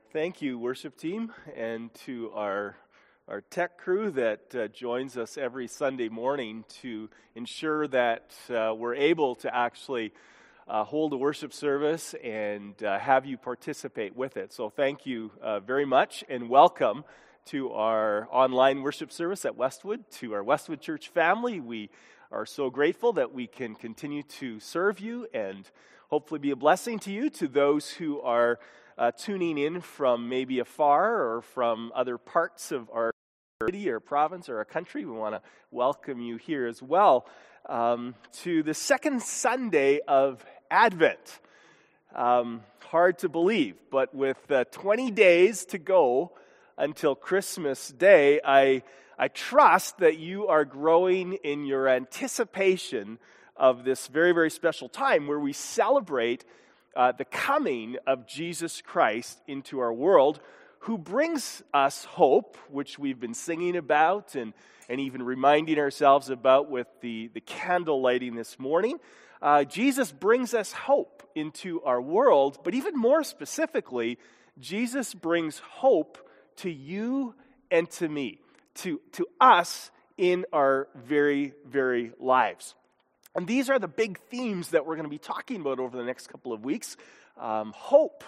Thank you, worship team, and to our tech crew that joins us every Sunday morning to ensure that we're able to actually hold a worship service and have you participate with it. So thank you very much, and welcome to our online worship service at Westwood, to our Westwood Church family. We are so grateful that we can continue to serve you and hopefully be a blessing to you, to those who are tuning in from maybe afar or from other parts of our city or province or our country. We want to welcome you here as well to the second Sunday of Advent. Hard to believe, but with 20 days to go until Christmas Day, I trust that you are growing in your anticipation of this very, very special time where we celebrate the coming of Jesus Christ into our world, who brings us hope, which we've been singing about and even reminding ourselves about with the candle lighting this morning. Jesus brings us hope into our world, but even more specifically, Jesus brings hope to you and to me, to us in our very, very lives. And these are the big themes that we're going to be talking about over the next couple of weeks. Hope,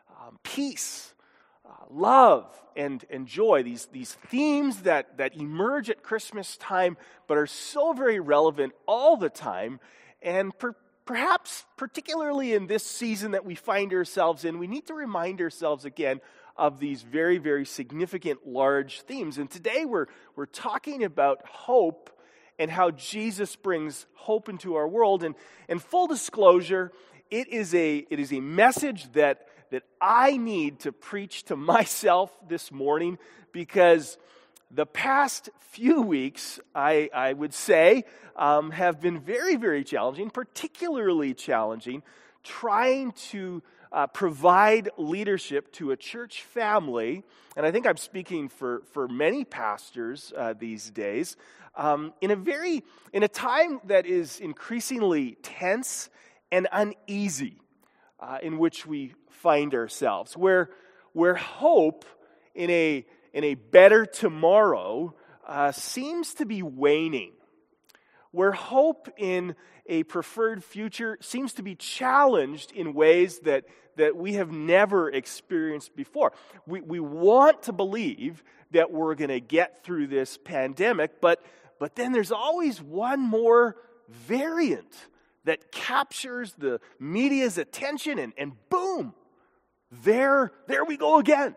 peace, love, and joy. These themes that emerge at Christmas time, but are so very relevant all the time. And perhaps particularly in this season that we find ourselves in, we need to remind ourselves again of these very, very significant, large themes. And today we're talking about hope and how Jesus brings hope into our world. And full disclosure, it is a message that I need to preach to myself this morning, because the past few weeks, I would say, have been very, very challenging, particularly challenging, trying to provide leadership to a church family, and I think I'm speaking for many pastors these days, in a time that is increasingly tense and uneasy, in which we find ourselves, where hope in a better tomorrow seems to be waning, where hope in a preferred future seems to be challenged in ways that we have never experienced before. We want to believe that we're going to get through this pandemic, but then there's always one more variant that captures the media's attention, and boom, there we go again.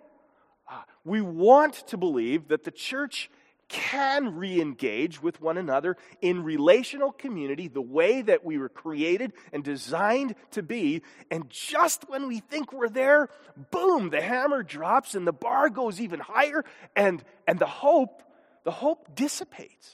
We want to believe that the church can re-engage with one another in relational community the way that we were created and designed to be, and just when we think we're there, boom, the hammer drops and the bar goes even higher, and the hope dissipates.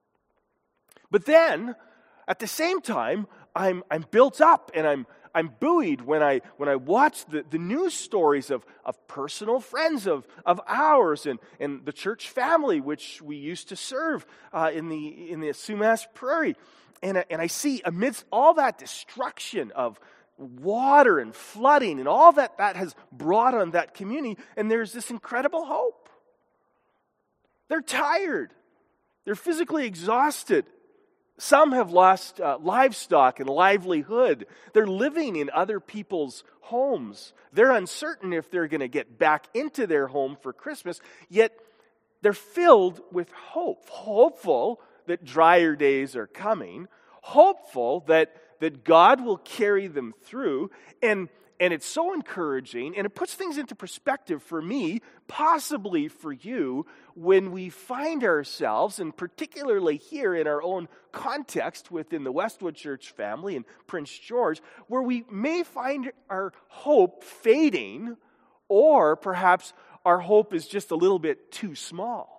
But then, at the same time, I'm built up and I'm buoyed when I watch the news stories of personal friends of ours and the church family which we used to serve in the Sumas Prairie, and I see amidst all that destruction of water and flooding and all that has brought on that community, and there's this incredible hope. They're tired. They're physically exhausted. Some have lost livestock and livelihood. They're living in other people's homes. They're uncertain if they're going to get back into their home for Christmas, yet they're filled with hope. Hopeful that drier days are coming. Hopeful that God will carry them through. And it's so encouraging, and it puts things into perspective for me, possibly for you, when we find ourselves, and particularly here in our own context within the Westwood Church family in Prince George, where we may find our hope fading, or perhaps our hope is just a little bit too small.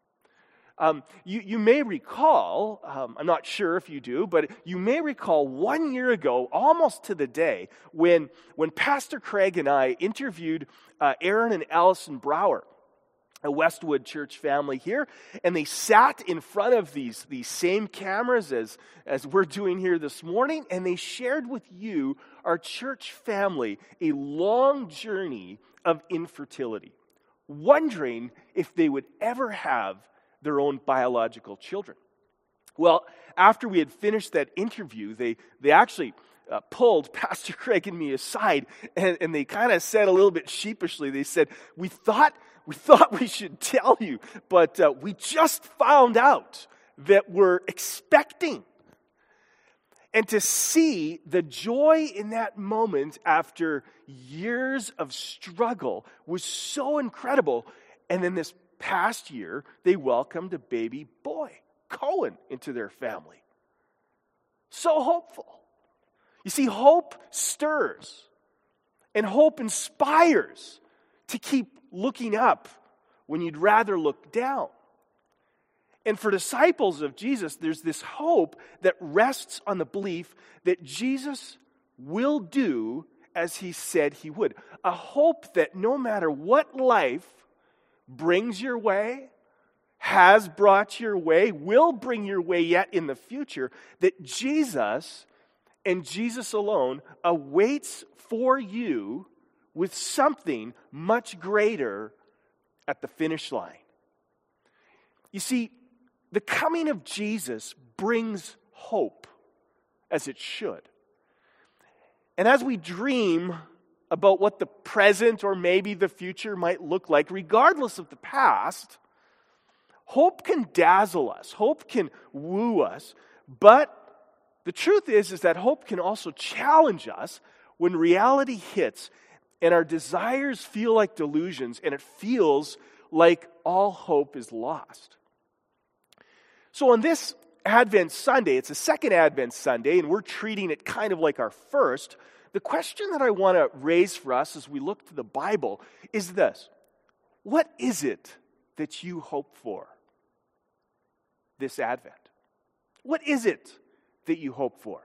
You may recall, I'm not sure if you do, but you may recall 1 year ago, almost to the day, when Pastor Craig and I interviewed Aaron and Allison Brower. a Westwood church family here, and they sat in front of these same cameras as we're doing here this morning, and they shared with you, our church family, a long journey of infertility, wondering if they would ever have their own biological children. Well, after we had finished that interview, they actually pulled Pastor Craig and me aside, and they kind of said a little bit sheepishly, they said, we thought we should tell you, but we just found out that we're expecting. And to see the joy in that moment after years of struggle was so incredible. And then this past year, they welcomed a baby boy, Cohen, into their family. So hopeful. You see, hope stirs, and hope inspires to keep looking up when you'd rather look down. And for disciples of Jesus, there's this hope that rests on the belief that Jesus will do as he said he would. A hope that no matter what life brings your way, has brought your way, will bring your way yet in the future, that Jesus and Jesus alone awaits for you with something much greater at the finish line. You see, the coming of Jesus brings hope, as it should. And as we dream about what the present or maybe the future might look like, regardless of the past, hope can dazzle us, hope can woo us, but the truth is that hope can also challenge us when reality hits and our desires feel like delusions and it feels like all hope is lost. So on this Advent Sunday, it's a second Advent Sunday, and we're treating it kind of like our first. The question that I want to raise for us as we look to the Bible is this: what is it that you hope for this Advent? What is it that you hope for?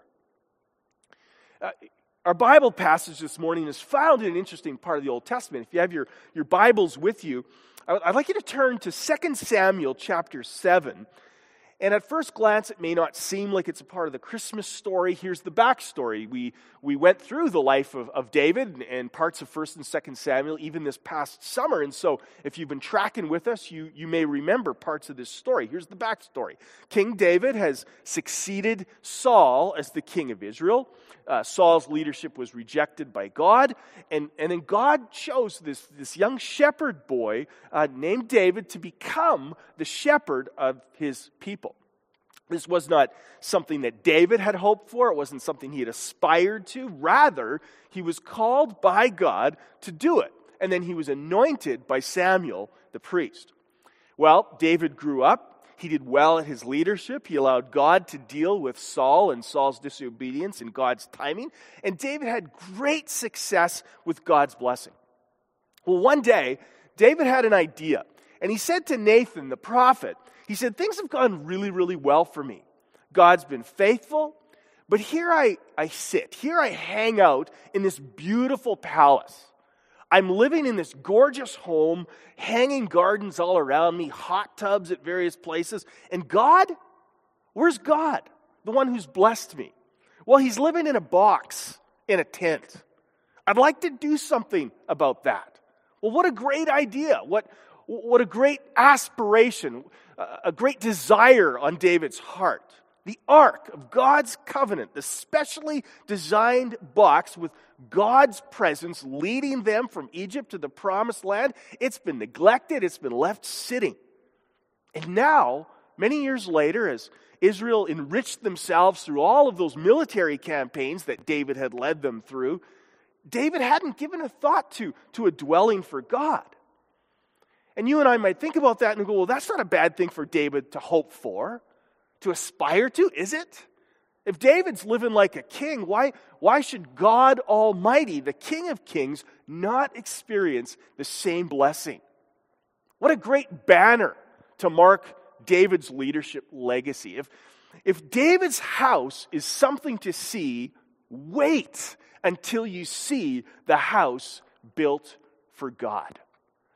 Our Bible passage this morning is found in an interesting part of the Old Testament. If you have your Bibles with you, I'd like you to turn to 2 Samuel chapter 7. And at first glance, it may not seem like it's a part of the Christmas story. Here's the backstory. We went through the life of David and parts of 1 and 2 Samuel even this past summer. And so if you've been tracking with us, you may remember parts of this story. Here's the backstory. King David has succeeded Saul as the king of Israel. Saul's leadership was rejected by God. And then God chose this young shepherd boy named David to become the shepherd of his people. This was not something that David had hoped for. It wasn't something he had aspired to. Rather, he was called by God to do it. And then he was anointed by Samuel, the priest. Well, David grew up. He did well at his leadership. He allowed God to deal with Saul and Saul's disobedience in God's timing. And David had great success with God's blessing. Well, one day, David had an idea. And he said to Nathan, the prophet, he said, things have gone really, really well for me. God's been faithful, but here I sit. Here I hang out in this beautiful palace. I'm living in this gorgeous home, hanging gardens all around me, hot tubs at various places. And God? Where's God? The one who's blessed me. Well, he's living in a box, in a tent. I'd like to do something about that. Well, what a great idea. What a great aspiration, a great desire on David's heart. The Ark of God's covenant, the specially designed box with God's presence leading them from Egypt to the promised land, it's been neglected, it's been left sitting. And now, many years later, as Israel enriched themselves through all of those military campaigns that David had led them through, David hadn't given a thought to a dwelling for God. And you and I might think about that and go, well, that's not a bad thing for David to hope for, to aspire to, is it? If David's living like a king, why should God Almighty, the King of Kings, not experience the same blessing? What a great banner to mark David's leadership legacy. If David's house is something to see, wait until you see the house built for God.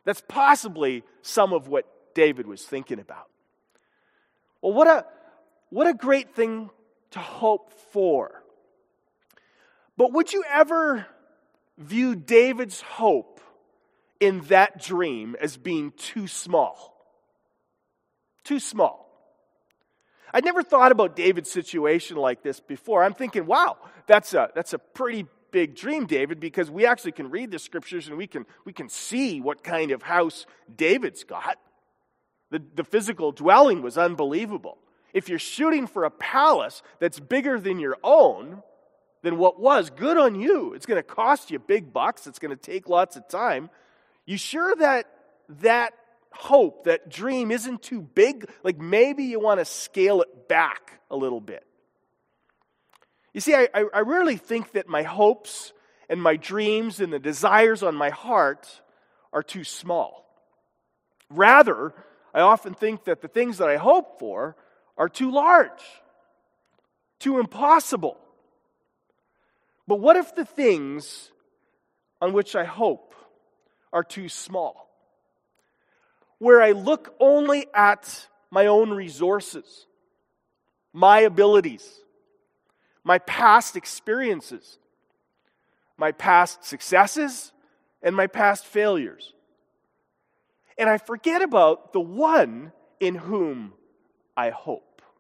That's possibly some of what David was thinking about. Well, what a great thing to hope for. But would you ever view David's hope in that dream as being too small? Too small. I'd never thought about David's situation like this before. I'm thinking, wow, that's a pretty big dream, David, because we actually can read the scriptures and we can see what kind of house David's got. The physical dwelling was unbelievable. If you're shooting for a palace that's bigger than your own, then what was, good on you. It's going to cost you big bucks. It's going to take lots of time. You sure that hope, that dream isn't too big? Like maybe you want to scale it back a little bit. You see, I rarely think that my hopes and my dreams and the desires on my heart are too small. Rather, I often think that the things that I hope for are too large, too impossible. But what if the things on which I hope are too small? Where I look only at my own resources, my abilities, my past experiences, my past successes, and my past failures. And I forget about the one in whom I hope.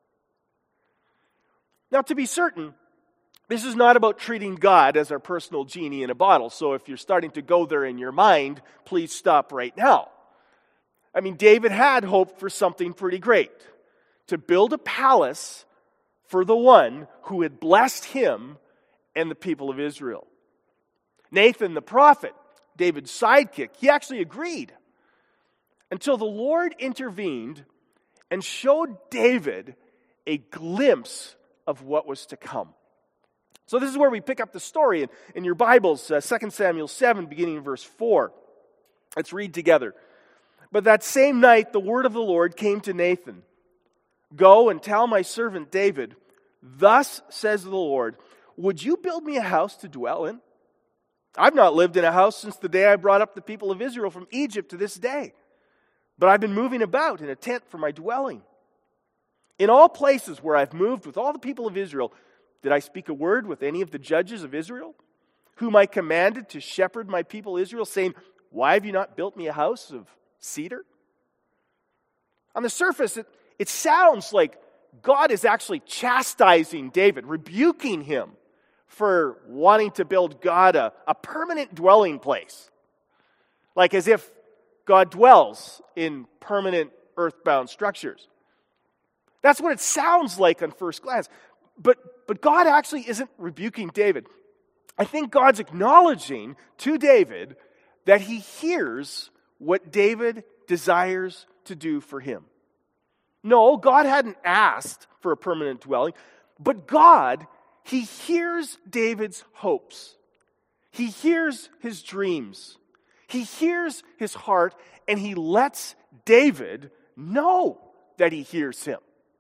Now, to be certain, this is not about treating God as our personal genie in a bottle. So if you're starting to go there in your mind, please stop right now. I mean, David had hoped for something pretty great. To build a palace for the one who had blessed him and the people of Israel. Nathan the prophet, David's sidekick, he actually agreed. Until the Lord intervened and showed David a glimpse of what was to come. So this is where we pick up the story in your Bibles, 2 Samuel 7, beginning in verse 4. Let's read together. But that same night the word of the Lord came to Nathan. Go and tell my servant David, thus says the Lord, would you build me a house to dwell in? I've not lived in a house since the day I brought up the people of Israel from Egypt to this day. But I've been moving about in a tent for my dwelling. In all places where I've moved with all the people of Israel, did I speak a word with any of the judges of Israel, whom I commanded to shepherd my people Israel, saying, why have you not built me a house of cedar? On the surface, it sounds like God is actually chastising David, rebuking him for wanting to build God a permanent dwelling place. Like as if God dwells in permanent earthbound structures. That's what it sounds like on first glance. But God actually isn't rebuking David. I think God's acknowledging to David that he hears what David desires to do for him. No, God hadn't asked for a permanent dwelling, but God, he hears David's hopes. He hears his dreams. He hears his heart, and he lets David know that he hears him.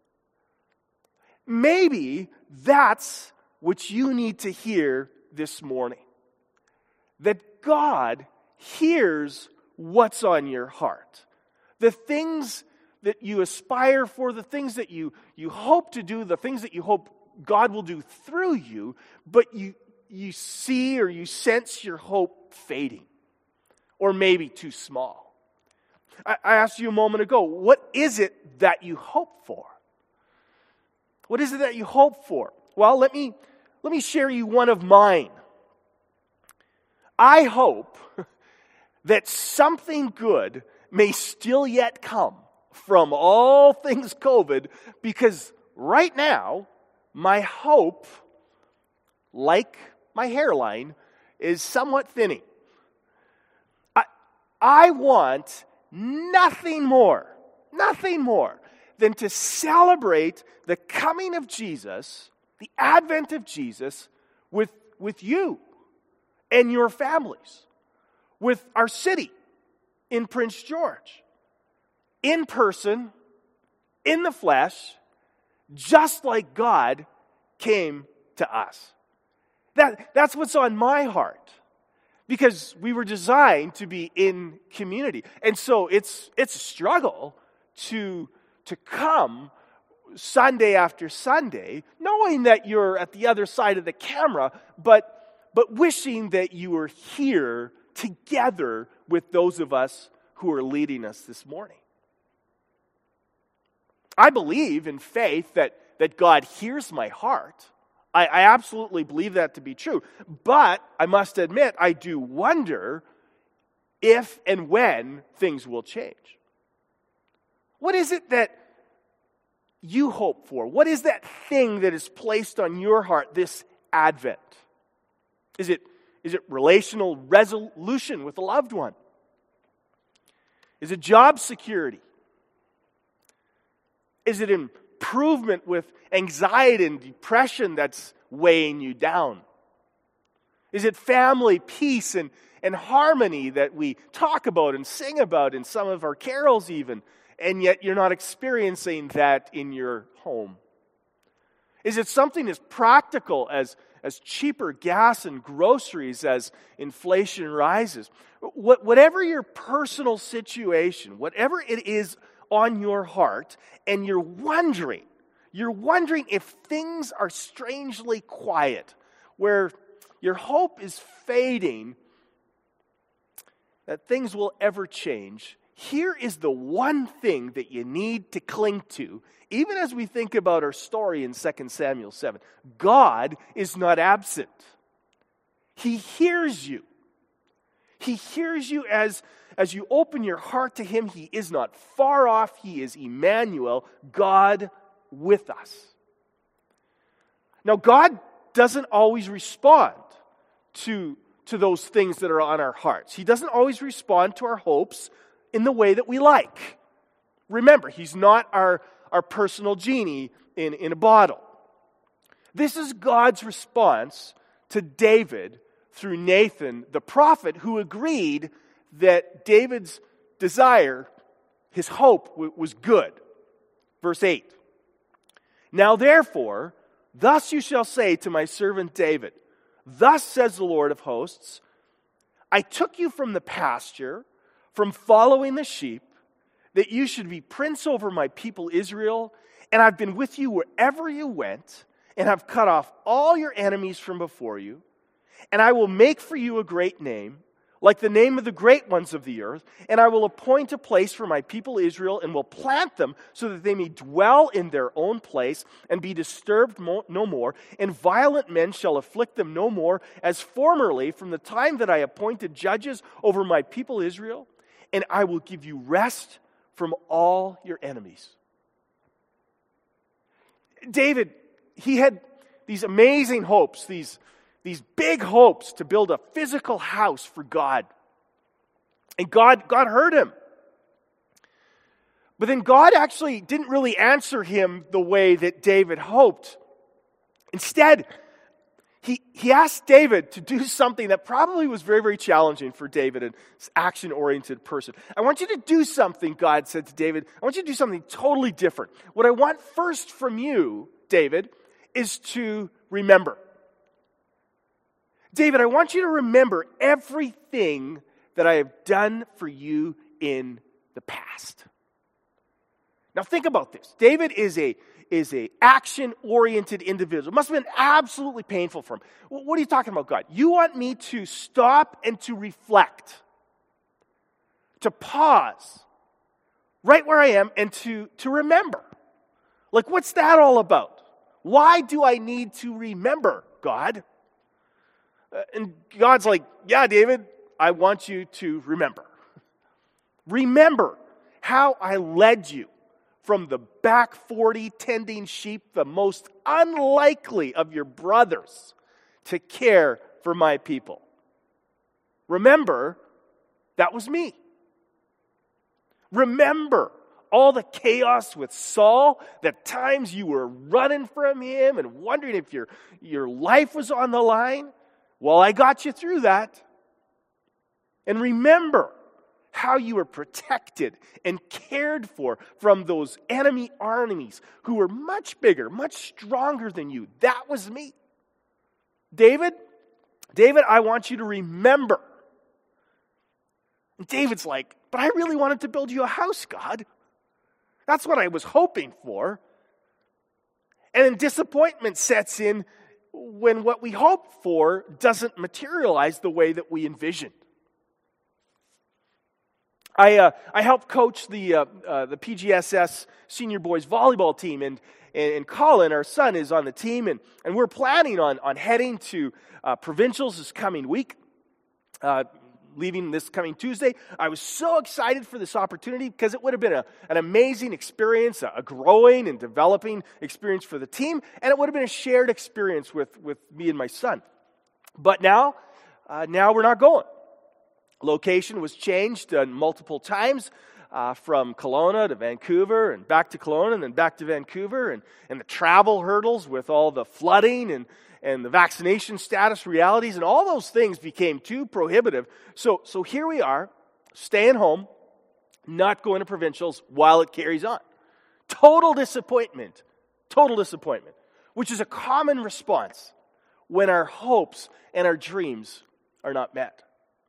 Maybe that's what you need to hear this morning. That God hears what's on your heart. The things that you aspire for, the things that you hope to do, the things that you hope God will do through you, but you see or you sense your hope fading. Or maybe too small. I asked you a moment ago, what is it that you hope for? What is it that you hope for? Well, let me share you one of mine. I hope that something good may still yet come from all things COVID, because right now, my hope, like my hairline, is somewhat thinning. I want nothing more than to celebrate the coming of Jesus, the advent of Jesus, with you and your families, with our city in Prince George, in person, in the flesh, just like God came to us. That's what's on my heart. because we were designed to be in community. And so it's a struggle to come Sunday after Sunday, knowing that you're at the other side of the camera, but wishing that you were here together with those of us who are leading us this morning. I believe in faith that God hears my heart. I absolutely believe that to be true. But I must admit, I do wonder if and when things will change. What is it that you hope for? What is that thing that is placed on your heart this Advent? Is it relational resolution with a loved one? Is it job security? Is it improvement with anxiety and depression that's weighing you down? Is it family peace and harmony that we talk about and sing about in some of our carols even, and yet you're not experiencing that in your home? Is it something as practical as cheaper gas and groceries as inflation rises? Whatever your personal situation, whatever it is on your heart, and you're wondering if things are strangely quiet, where your hope is fading, that things will ever change, here is the one thing that you need to cling to, even as we think about our story in 2 Samuel 7. God is not absent. He hears you. He hears you as you open your heart to Him. He is not far off. He is Emmanuel, God with us. Now, God doesn't always respond to those things that are on our hearts. He doesn't always respond to our hopes in the way that we like. Remember, He's not our personal genie in a bottle. This is God's response to David through Nathan, the prophet, who agreed that David's desire, his hope, was good. Verse 8. Now therefore, thus you shall say to my servant David, thus says the Lord of hosts, I took you from the pasture, from following the sheep, that you should be prince over my people Israel, and I've been with you wherever you went, and have cut off all your enemies from before you, and I will make for you a great name, like the name of the great ones of the earth, and I will appoint a place for my people Israel, and will plant them so that they may dwell in their own place, and be disturbed no more, and violent men shall afflict them no more, as formerly from the time that I appointed judges over my people Israel, and I will give you rest from all your enemies. David, he had these amazing hopes, these big hopes to build a physical house for God. And God heard him. But then God actually didn't really answer him the way that David hoped. Instead, he asked David to do something that probably was very, very challenging for David, an action-oriented person. I want you to do something, God said to David. I want you to do something totally different. What I want first from you, David, is to remember. David, I want you to remember everything that I have done for you in the past. Now think about this. David is a action-oriented individual. It must have been absolutely painful for him. What are you talking about, God? You want me to stop and to reflect, to pause right where I am and to remember. Like, what's that all about? Why do I need to remember, God? And God's like, yeah, David, I want you to remember. Remember how I led you from the back 40 tending sheep, the most unlikely of your brothers, to care for my people. Remember, that was me. Remember all the chaos with Saul, the times you were running from him and wondering if your life was on the line. Well, I got you through that. And remember how you were protected and cared for from those enemy armies who were much bigger, much stronger than you. That was me. David, I want you to remember And David's like, but I really wanted to build you a house, God. That's what I was hoping for. And then disappointment sets in when what we hope for doesn't materialize the way that we envisioned. I helped coach the PGSS senior boys volleyball team, and Colin, our son, is on the team, and we're planning on heading to provincials this coming week, leaving this coming Tuesday. I was so excited for this opportunity because it would have been an amazing experience, a growing and developing experience for the team, and it would have been a shared experience with me and my son. But now we're not going. Location was changed multiple times, from Kelowna to Vancouver and back to Kelowna and then back to Vancouver, and the travel hurdles with all the flooding and the vaccination status realities and all those things became too prohibitive. So here we are, staying home, not going to provincials while it carries on. Total disappointment, which is a common response when our hopes and our dreams are not met.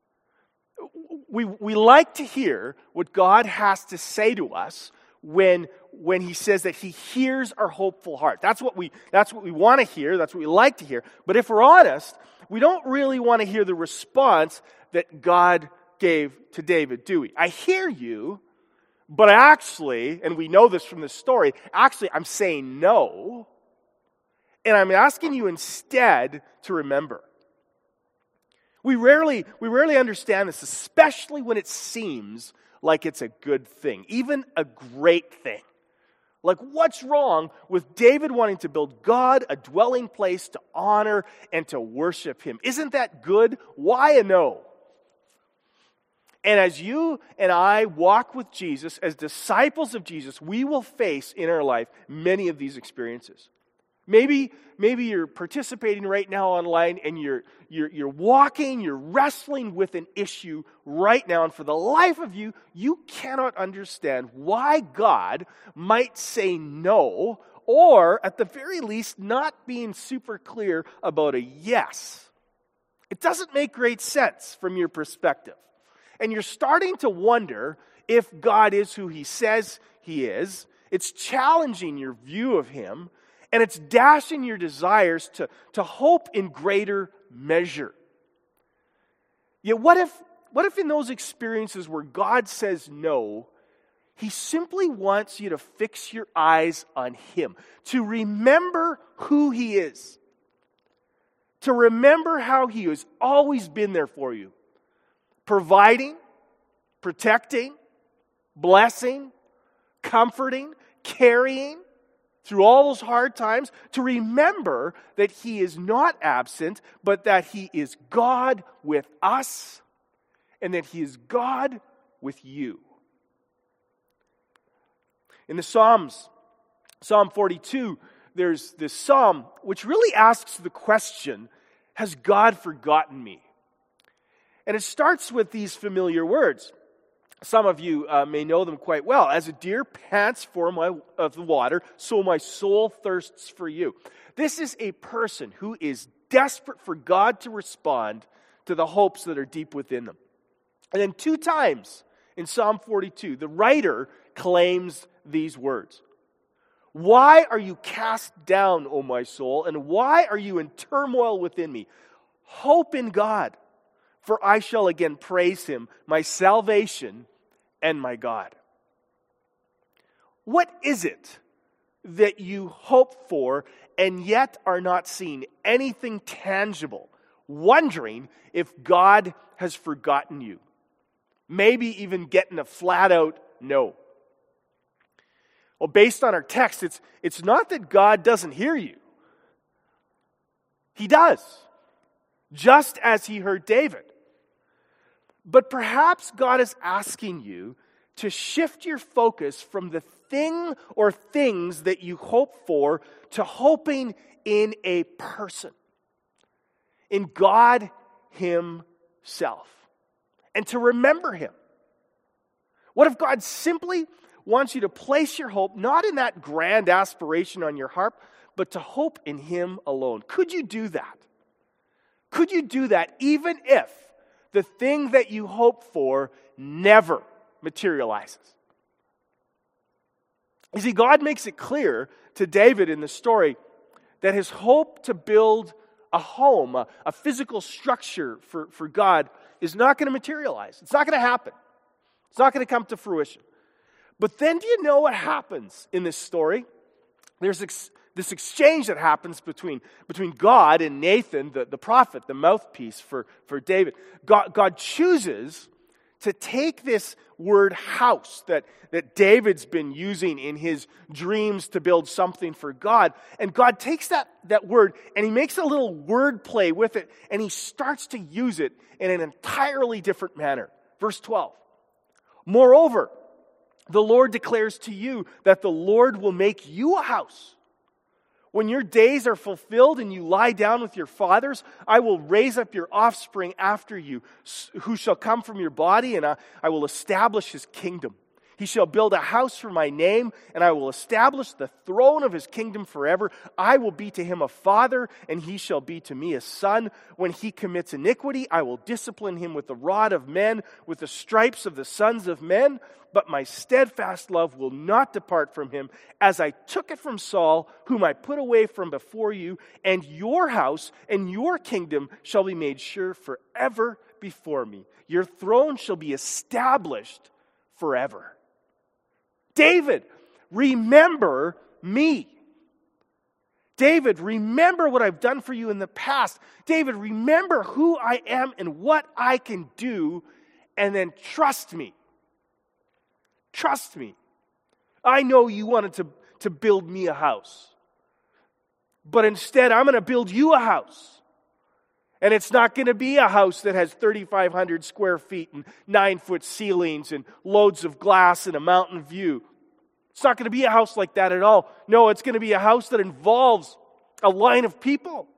We like to hear what God has to say to us when he says that he hears our hopeful heart. That's what we want to hear, that's what we like to hear. But if we're honest, we don't really want to hear the response that God gave to David, do we? I hear you, but actually, and we know this from the story, actually I'm saying no, and I'm asking you instead to remember. We rarely understand this, especially when it seems like it's a good thing, even a great thing. Like, what's wrong with David wanting to build God a dwelling place to honor and to worship him? Isn't that good? Why a no? And as you and I walk with Jesus, as disciples of Jesus, we will face in our life many of these experiences. Maybe you're participating right now online and you're walking, you're wrestling with an issue right now, and for the life of you, you cannot understand why God might say no, or at the very least, not being super clear about a yes. It doesn't make great sense from your perspective. And you're starting to wonder if God is who he says he is. It's challenging your view of him. And it's dashing your desires to hope in greater measure. Yet what if in those experiences where God says no, he simply wants you to fix your eyes on him, to remember who he is, to remember how he has always been there for you, providing, protecting, blessing, comforting, carrying, through all those hard times, to remember that he is not absent, but that he is God with us, and that he is God with you. In the Psalms, Psalm 42, there's this psalm which really asks the question, has God forgotten me? And it starts with these familiar words. Some of you may know them quite well. As a deer pants for the water, so my soul thirsts for you. This is a person who is desperate for God to respond to the hopes that are deep within them. And then 2 times in Psalm 42, the writer claims these words. Why are you cast down, O my soul, and why are you in turmoil within me? Hope in God. For I shall again praise him, my salvation and my God. What is it that you hope for and yet are not seeing anything tangible, wondering if God has forgotten you? Maybe even getting a flat out no. Well, based on our text, it's not that God doesn't hear you. He does, just as he heard David. But perhaps God is asking you to shift your focus from the thing or things that you hope for to hoping in a person, in God himself, and to remember him. What if God simply wants you to place your hope not in that grand aspiration on your harp, but to hope in him alone? Could you do that? Could you do that even if the thing that you hope for never materializes. You see, God makes it clear to David in the story that his hope to build a home, a physical structure for God, is not going to materialize. It's not going to happen. It's not going to come to fruition. But then do you know what happens in this story? There's this exchange that happens between God and Nathan, the prophet, the mouthpiece for David. God chooses to take this word house that David's been using in his dreams to build something for God. And God takes that word and he makes a little word play with it, and he starts to use it in an entirely different manner. Verse 12. Moreover, the Lord declares to you that the Lord will make you a house. When your days are fulfilled and you lie down with your fathers, I will raise up your offspring after you, who shall come from your body, and I will establish his kingdom. He shall build a house for my name, and I will establish the throne of his kingdom forever. I will be to him a father, and he shall be to me a son. When he commits iniquity, I will discipline him with the rod of men, with the stripes of the sons of men. But my steadfast love will not depart from him, as I took it from Saul, whom I put away from before you. And your house and your kingdom shall be made sure forever before me. Your throne shall be established forever. David, remember me. David, remember what I've done for you in the past. David, remember who I am and what I can do, and then trust me. Trust me. I know you wanted to build me a house, but instead I'm going to build you a house. And it's not going to be a house that has 3,500 square feet and 9-foot ceilings and loads of glass and a mountain view. It's not going to be a house like that at all. No, it's going to be a house that involves a line of people.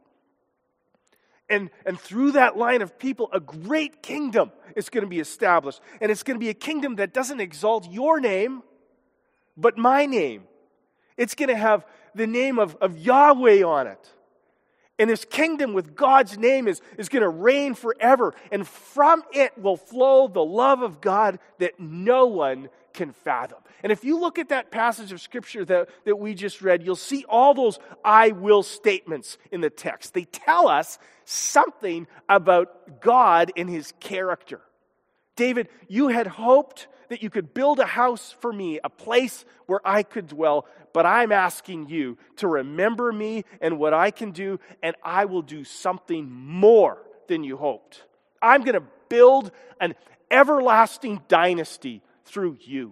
And through that line of people, a great kingdom is going to be established. And it's going to be a kingdom that doesn't exalt your name, but my name. It's going to have the name of Yahweh on it. And this kingdom with God's name is going to reign forever. And from it will flow the love of God that no one can fathom. And if you look at that passage of Scripture that we just read, you'll see all those I will statements in the text. They tell us something about God and his character. David, you had hoped that you could build a house for me, a place where I could dwell, but I'm asking you to remember me and what I can do, and I will do something more than you hoped. I'm going to build an everlasting dynasty through you.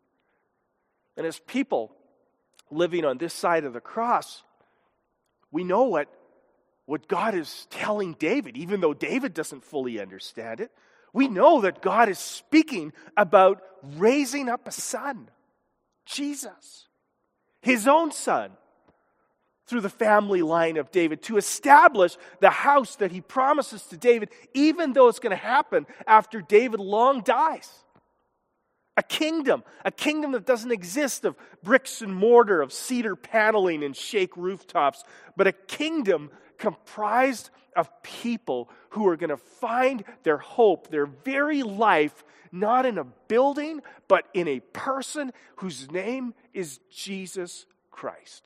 And as people living on this side of the cross, we know what God is telling David, even though David doesn't fully understand it. We know that God is speaking about raising up a son, Jesus, his own son, through the family line of David, to establish the house that he promises to David, even though it's going to happen after David long dies. A kingdom that doesn't exist of bricks and mortar, of cedar paneling and shake rooftops, but a kingdom comprised of people who are going to find their hope, their very life, not in a building, but in a person whose name is Jesus Christ.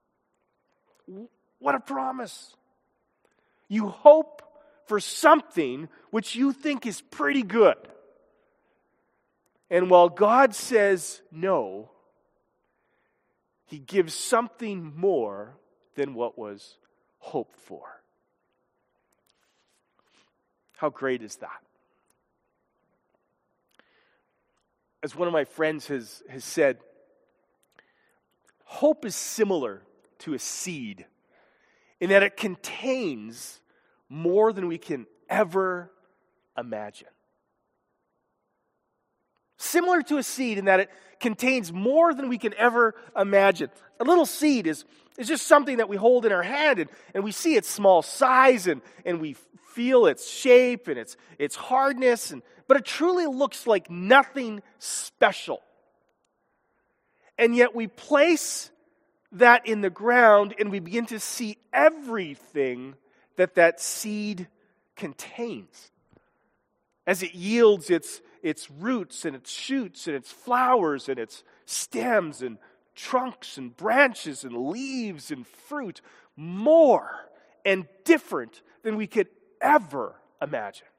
What a promise. You hope for something which you think is pretty good. And while God says no, he gives something more than what was hoped for. How great is that? As one of my friends has said, hope is similar to a seed in that it contains more than we can ever imagine. Similar to a seed in that it contains more than we can ever imagine. A little seed is just something that we hold in our hand and we see its small size and we feel its shape and its hardness, but it truly looks like nothing special. And yet we place that in the ground and we begin to see everything that seed contains. as it yields its roots and its shoots and its flowers and its stems and trunks and branches and leaves and fruit, more and different than we could ever imagine.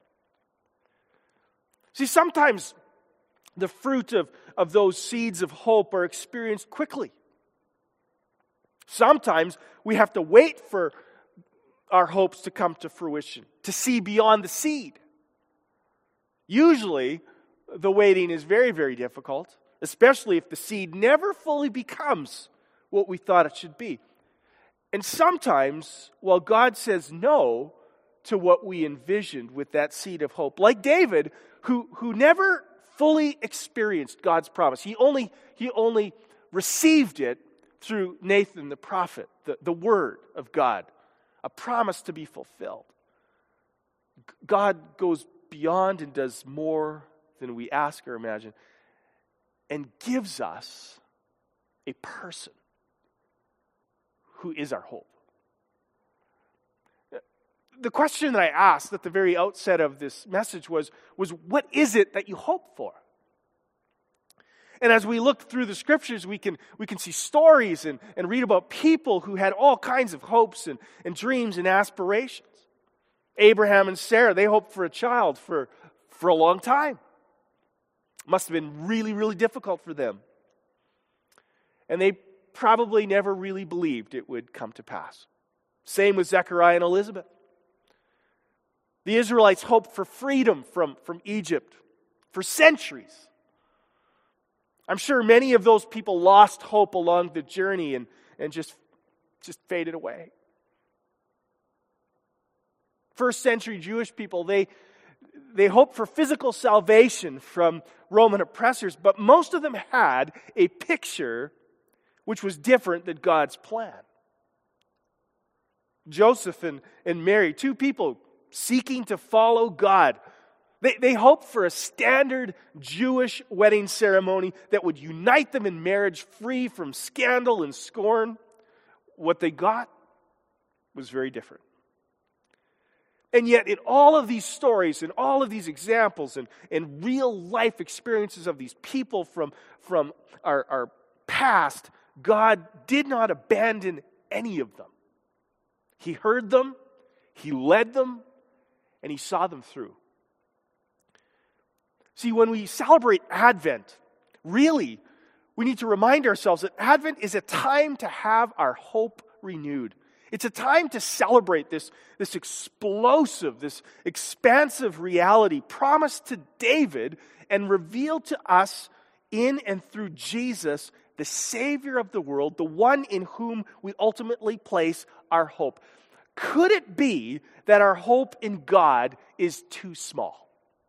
See, sometimes the fruit of those seeds of hope are experienced quickly. Sometimes we have to wait for our hopes to come to fruition, to see beyond the seed. Usually, the waiting is very, very difficult, especially if the seed never fully becomes what we thought it should be. And sometimes, while God says no to what we envisioned with that seed of hope, like David, who never fully experienced God's promise. He only received it through Nathan the prophet, the word of God, a promise to be fulfilled. God goes beyond and does more than we ask or imagine, and gives us a person who is our hope. The question that I asked at the very outset of this message was what is it that you hope for? And as we look through the scriptures, we can see stories and read about people who had all kinds of hopes and dreams and aspirations. Abraham and Sarah, they hoped for a child for a long time. Must have been really, really difficult for them. And they probably never really believed it would come to pass. Same with Zechariah and Elizabeth. The Israelites hoped for freedom from Egypt for centuries. I'm sure many of those people lost hope along the journey and just faded away. First century Jewish people, they hoped for physical salvation from Roman oppressors, but most of them had a picture which was different than God's plan. Joseph and Mary, two people seeking to follow God. They hoped for a standard Jewish wedding ceremony that would unite them in marriage free from scandal and scorn. What they got was very different. And yet in all of these stories and all of these examples and real life experiences of these people from our past, God did not abandon any of them. He heard them, He led them, and He saw them through. See, when we celebrate Advent, really, we need to remind ourselves that Advent is a time to have our hope renewed. It's a time to celebrate this explosive, this expansive reality promised to David and revealed to us in and through Jesus, the Savior of the world, the one in whom we ultimately place our hope. Could it be that our hope in God is too small?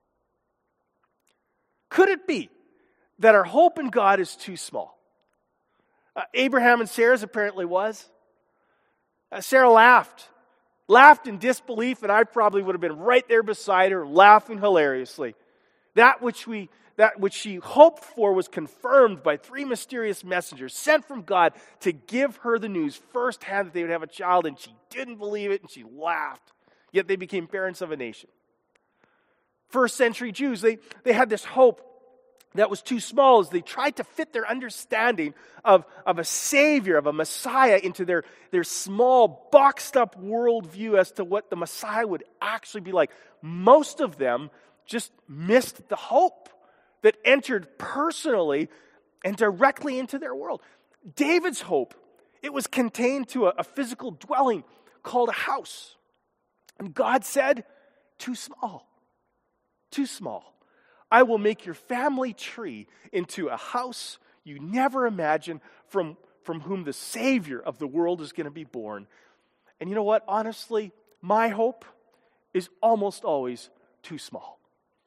Could it be that our hope in God is too small? Abraham and Sarah's apparently was. Sarah laughed in disbelief, and I probably would have been right there beside her, laughing hilariously. That which she hoped for was confirmed by three mysterious messengers sent from God to give her the news firsthand that they would have a child, and she didn't believe it, and she laughed. Yet they became parents of a nation. First century Jews, they had this hope that was too small as they tried to fit their understanding of a Savior, of a Messiah, into their small, boxed-up worldview as to what the Messiah would actually be like. Most of them just missed the hope that entered personally and directly into their world. David's hope, it was contained to a physical dwelling called a house. And God said, too small. Too small. I will make your family tree into a house you never imagined from whom the Savior of the world is going to be born. And you know what? Honestly, my hope is almost always too small.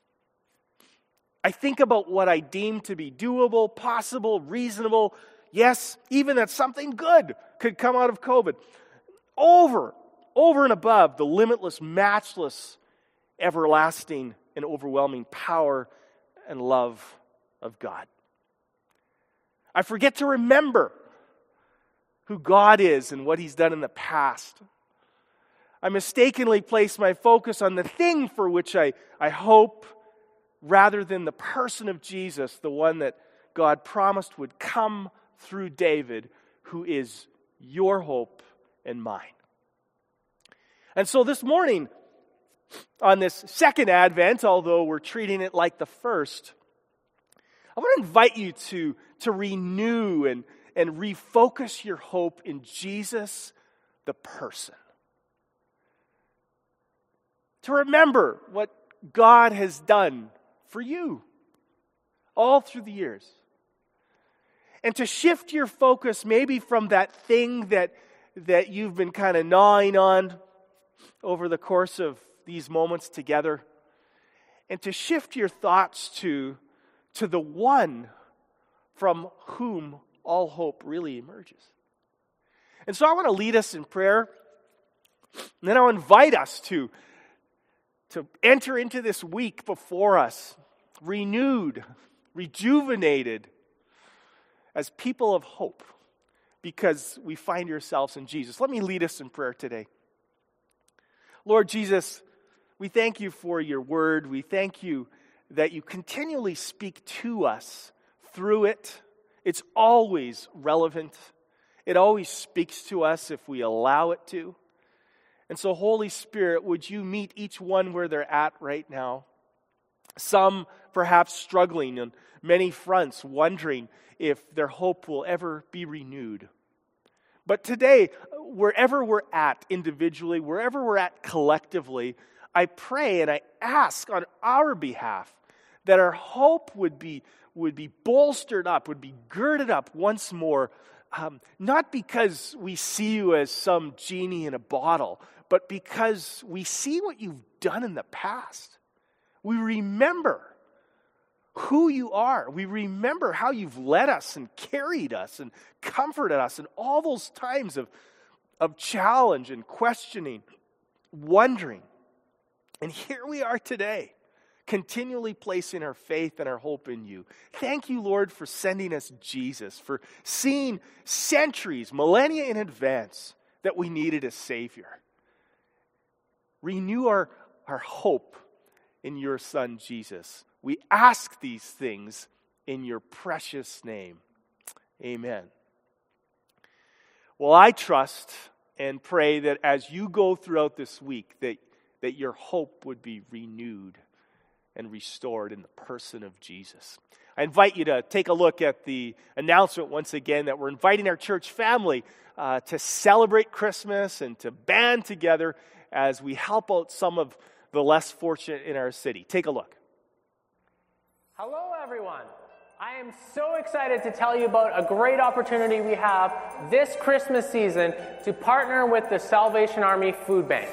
I think about what I deem to be doable, possible, reasonable. Yes, even that something good could come out of COVID. Over and above the limitless, matchless, everlasting, and overwhelming power and love of God. I forget to remember who God is and what He's done in the past. I mistakenly place my focus on the thing for which I hope rather than the person of Jesus, the one that God promised would come through David, who is your hope and mine. And so this morning, on this second Advent, although we're treating it like the first, I want to invite you to renew and refocus your hope in Jesus, the person. To remember what God has done for you all through the years. And to shift your focus maybe from that thing that you've been kind of gnawing on over the course of these moments together, and to shift your thoughts to the one from whom all hope really emerges. And so I want to lead us in prayer, and then I'll invite us to enter into this week before us, renewed, rejuvenated, as people of hope, because we find ourselves in Jesus. Let me lead us in prayer today. Lord Jesus, we thank you for your word. We thank you that you continually speak to us through it. It's always relevant. It always speaks to us if we allow it to. And so, Holy Spirit, would you meet each one where they're at right now? Some perhaps struggling on many fronts, wondering if their hope will ever be renewed. But today, wherever we're at individually, wherever we're at collectively, I pray and I ask on our behalf that our hope would be bolstered up, would be girded up once more, not because we see you as some genie in a bottle, but because we see what you've done in the past. We remember who you are. We remember how you've led us and carried us and comforted us in all those times of challenge and questioning, wondering. And here we are today, continually placing our faith and our hope in you. Thank you, Lord, for sending us Jesus, for seeing centuries, millennia in advance that we needed a Savior. Renew our hope in your Son, Jesus. We ask these things in your precious name. Amen. Well, I trust and pray that as you go throughout this week, that your hope would be renewed and restored in the person of Jesus. I invite you to take a look at the announcement once again that we're inviting our church family to celebrate Christmas and to band together as we help out some of the less fortunate in our city. Take a look. Hello, everyone. I am so excited to tell you about a great opportunity we have this Christmas season to partner with the Salvation Army Food Bank.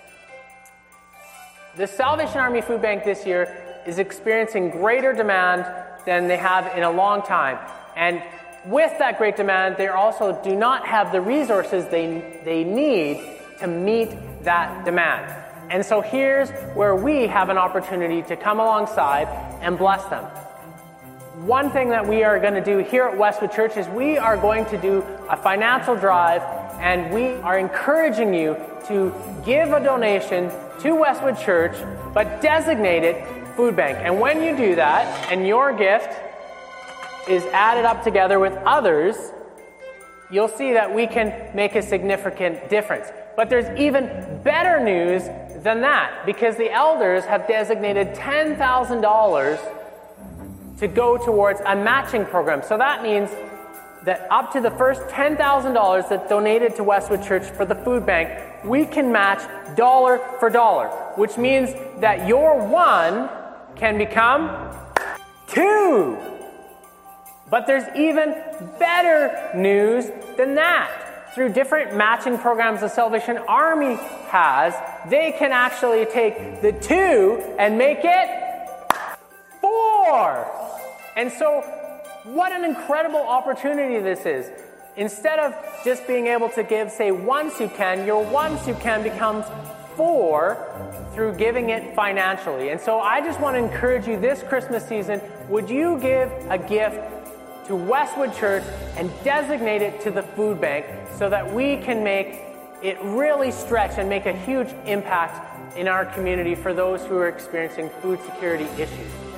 The Salvation Army Food Bank this year is experiencing greater demand than they have in a long time. And with that great demand, they also do not have the resources they need to meet that demand. And so here's where we have an opportunity to come alongside and bless them. One thing that we are going to do here at Westwood Church is we are going to do a financial drive, and we are encouraging you to give a donation to Westwood Church, but designate it food bank. And when you do that, and your gift is added up together with others, you'll see that we can make a significant difference. But there's even better news than that, because the elders have designated $10,000 to go towards a matching program. So that means that up to the first $10,000 that's donated to Westwood Church for the food bank, we can match dollar for dollar, which means that your one can become two. But there's even better news than that. Through different matching programs the Salvation Army has, they can actually take the two and make it four. And so, what an incredible opportunity this is. Instead of just being able to give, say, one soup can, your one soup can becomes four through giving it financially. And so I just want to encourage you this Christmas season, would you give a gift to Westwood Church and designate it to the food bank so that we can make it really stretch and make a huge impact in our community for those who are experiencing food security issues.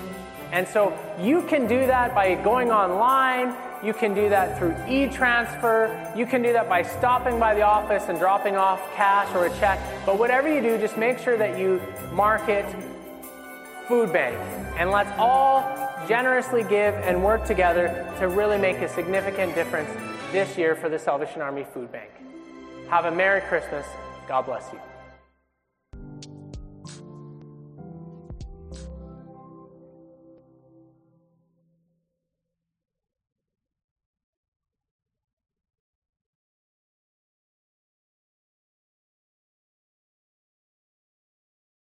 And so you can do that by going online. You can do that through e-transfer. You can do that by stopping by the office and dropping off cash or a check. But whatever you do, just make sure that you mark it Food Bank. And let's all generously give and work together to really make a significant difference this year for the Salvation Army Food Bank. Have a Merry Christmas. God bless you.